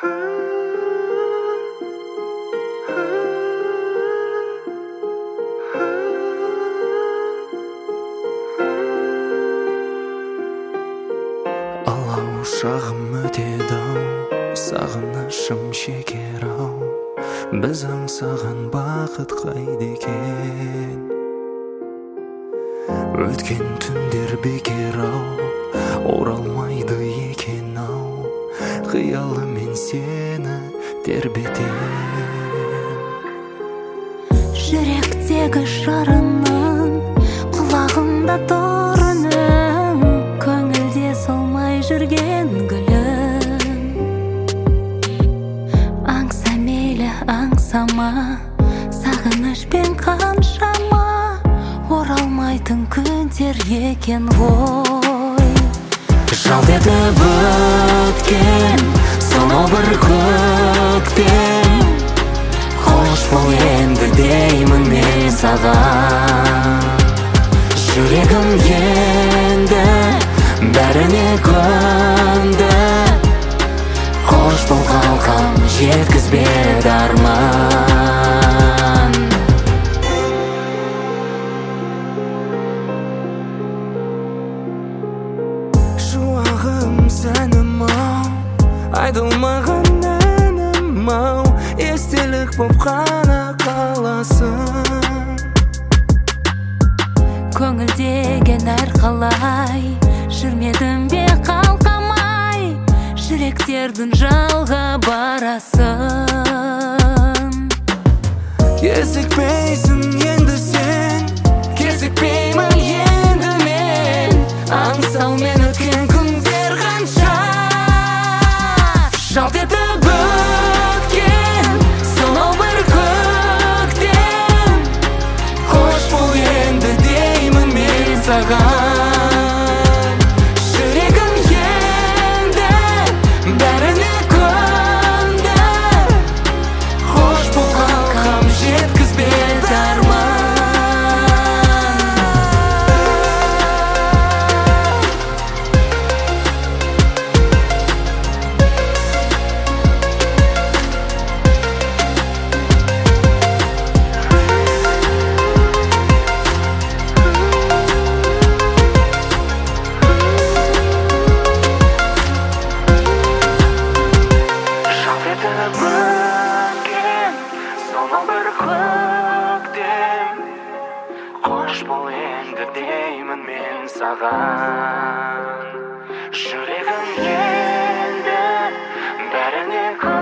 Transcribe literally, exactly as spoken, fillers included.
Алау шағым өтеді-ау, сағынышым шекер-ау, біз аңсаған бақыт қайда екен? Өткен түндер бекер-ау, оралмайды екен-ау, қиялымен сені тербетем. Жүректегі жарының, құлағымда торының, көңілде солмай жүрген гүлің. Аңса мейлі аңсама, сағынышпен қаншама, оралмайтын күндер екен ғой. Жалт етіп өткен сонау бір көктем, қош бол енді деймін мен саған. Жүрегім енді бәріне көнді, қош бол қалқам жеткізбеді арман. Шуағым сәнім-ау, айтылмаған әнім-ау, естелік боп қана қаласың. Көңілдеген әр қалай, жүрмедім бе қалқамай, жүректердің жалға барасын. Кезікпейсің енді сен, кезікпеймін енді мен, аңсау мен өткен күндер қанша. Жалт етіп өткен сонау бір көктем, қош бол енді деймін мен саған. Жүрегім енді бәріне көнді, қош бол қалқам жеткізбеді арман. Өткен сонау бір көктем, қош бол енді деймін мен саған. Жүрегім енді бәріне